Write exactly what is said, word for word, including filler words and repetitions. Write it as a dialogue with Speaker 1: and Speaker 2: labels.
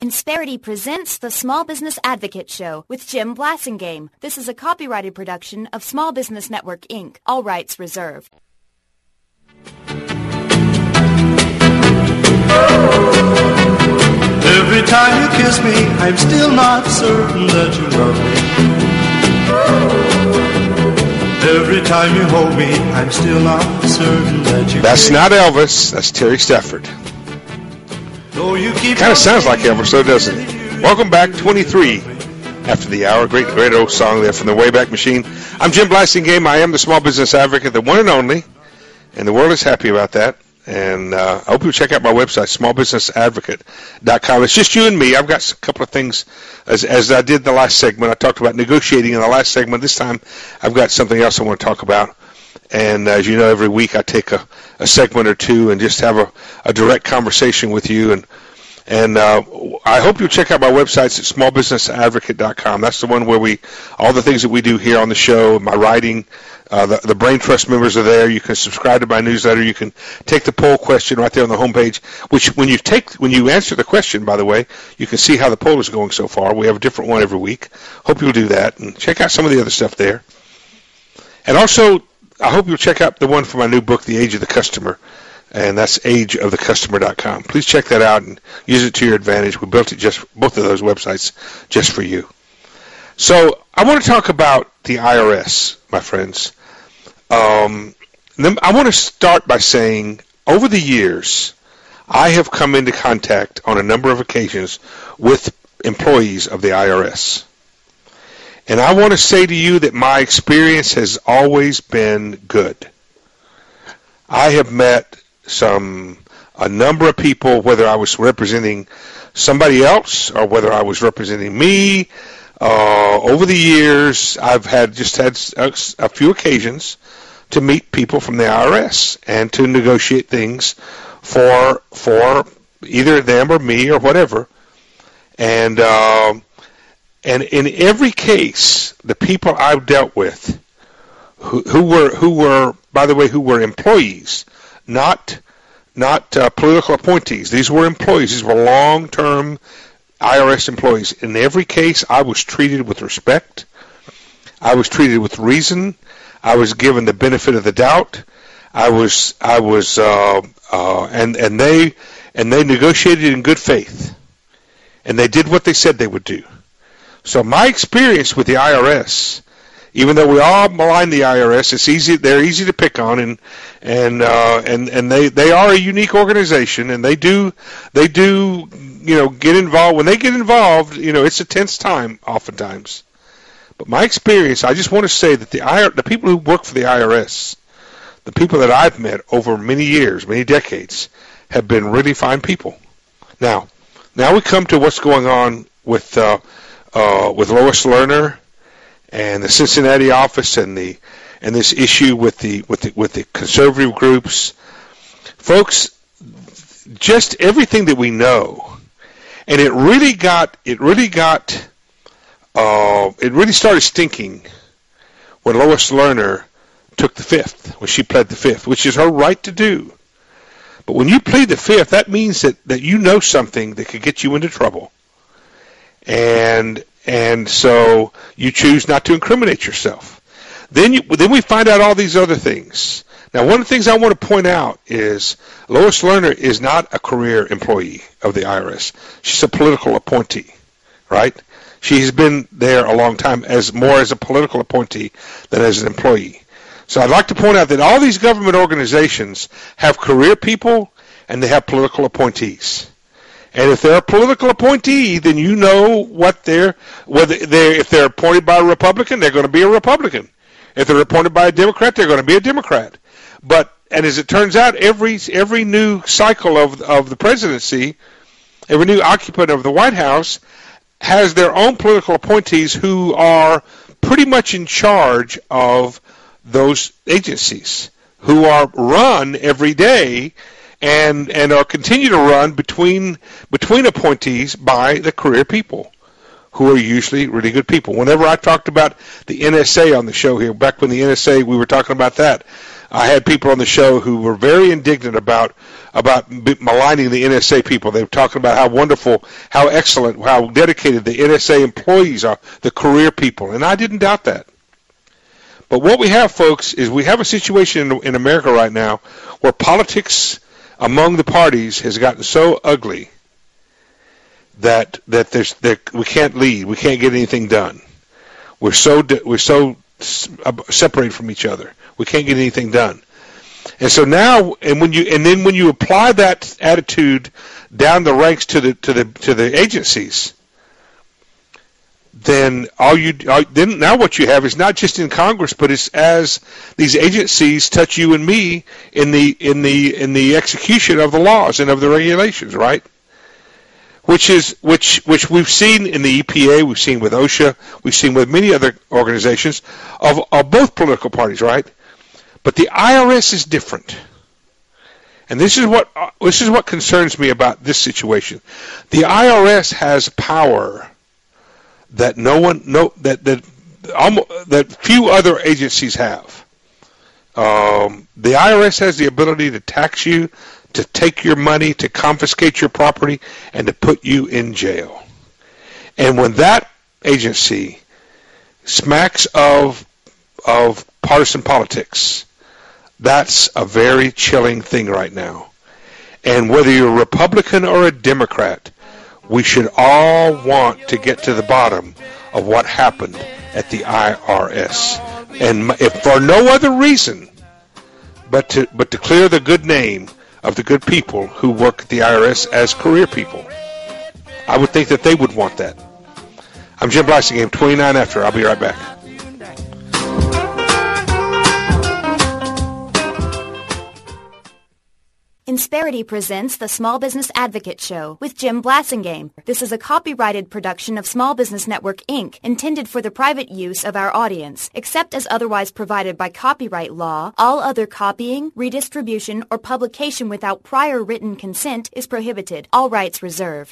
Speaker 1: Insperity presents the Small Business Advocate Show with Jim Blasingame. This is a copyrighted production of Small Business Network, Incorporated. All rights reserved.
Speaker 2: Every time you kiss me, I'm still not certain that you love me. Every time you hold me, I'm still not certain that you
Speaker 3: That's not Elvis, that's Terry Stafford. Kind of sounds like Elvis, though, doesn't it? Welcome back, twenty-three after the hour. Great, great old song there from the Wayback Machine. I'm Jim Blasingame. I am the Small Business Advocate, the one and only, and the world is happy about that. And uh, I hope you'll check out my website, small business advocate dot com. It's just you and me. I've got a couple of things, as, as I did the last segment. I talked about negotiating in the last segment. This time, I've got something else I want to talk about. And as you know, every week I take a, a segment or two and just have a, a direct conversation with you. And and uh, I hope you'll check out my websites at small business advocate dot com. That's the one where we, all the things that we do here on the show, my writing, uh, the, the Brain Trust members are there. You can subscribe to my newsletter. You can take the poll question right there on the homepage, which when you take, when you answer the question, by the way, you can see how the poll is going so far. We have a different one every week. Hope you'll do that and check out some of the other stuff there. And also, I hope you'll check out the one for my new book, The Age of the Customer, and that's age of the customer dot com. Please check that out and use it to your advantage. We built it just, both of those websites, just for you. So I want to talk about the I R S, my friends. Um, I want to start by saying, over the years, I have come into contact on a number of occasions with employees of the I R S. And I want to say to you that my experience has always been good. I have met some, a number of people, whether I was representing somebody else or whether I was representing me. Uh, over the years, I've had just had a, a few occasions to meet people from the I R S and to negotiate things for for either them or me or whatever. And uh, And in every case, the people I've dealt with, who, who were, who were, by the way, who were employees, not, not uh, political appointees. These were employees. These were long-term I R S employees. In every case, I was treated with respect. I was treated with reason. I was given the benefit of the doubt. I was, I was, uh, uh, and and they, and they negotiated in good faith, and they did what they said they would do. So my experience with the I R S, even though we all malign the I R S, it's easy. They're easy to pick on, and and uh, and and they, they are a unique organization, and they do they do you know get involved. When they get involved, you know it's a tense time oftentimes. But my experience, I just want to say that the I R, the people who work for the I R S, the people that I've met over many years, many decades, have been really fine people. Now, now we come to what's going on with. Uh, Uh, with Lois Lerner and the Cincinnati office and the and this issue with the with the with the conservative groups, folks. Just everything that we know, and it really got it really got uh, it really started stinking when Lois Lerner took the fifth, when she pled the fifth, which is her right to do. But when you plead the fifth, that means that that you know something that could get you into trouble. And and so you choose not to incriminate yourself. Then you, then we find out all these other things. Now, one of the things I want to point out is Lois Lerner is not a career employee of the I R S. She's a political appointee, right? She's been there a long time, as more as a political appointee than as an employee. So I'd like to point out that all these government organizations have career people and they have political appointees. And if they're a political appointee, then you know what they're, whether they're, if they're appointed by a Republican, they're going to be a Republican. If they're appointed by a Democrat, they're going to be a Democrat. But, and as it turns out, every every new cycle of of the presidency, every new occupant of the White House has their own political appointees who are pretty much in charge of those agencies, who are run every day and and are continue to run between between appointees by the career people, who are usually really good people. Whenever I talked about the N S A on the show here, back when the N S A, we were talking about that, I had people on the show who were very indignant about about maligning the N S A people. They were talking about how wonderful, how excellent, how dedicated the N S A employees are, the career people, and I didn't doubt that. But what we have, folks, is we have a situation in, in America right now where politics among the parties has gotten so ugly that that there's that we can't lead, we can't get anything done. We're so we're so separated from each other. We can't get anything done. And so now, and when you and then when you apply that attitude down the ranks to the to the to the agencies, then all you all, then now what you have is not just in Congress, but it's as these agencies touch you and me in the in the in the execution of the laws and of the regulations, right? Which is which which we've seen in the E P A, we've seen with OSHA, we've seen with many other organizations of, of both political parties, right? But the I R S is different, and this is what this is what concerns me about this situation. The I R S has power that no one, no that that almost, that few other agencies have. Um, the I R S has the ability to tax you, to take your money, to confiscate your property, and to put you in jail. And when that agency smacks of of partisan politics, that's a very chilling thing right now. And whether you're a Republican or a Democrat, we should all want to get to the bottom of what happened at the I R S. And if for no other reason but to but to clear the good name of the good people who work at the I R S as career people. I would think that they would want that. I'm Jim Blasingame, twenty-nine after. I'll be right back.
Speaker 1: Insperity presents the Small Business Advocate Show with Jim Blasingame. This is a copyrighted production of Small Business Network, Incorporated, intended for the private use of our audience. Except as otherwise provided by copyright law, all other copying, redistribution, or publication without prior written consent is prohibited. All rights reserved.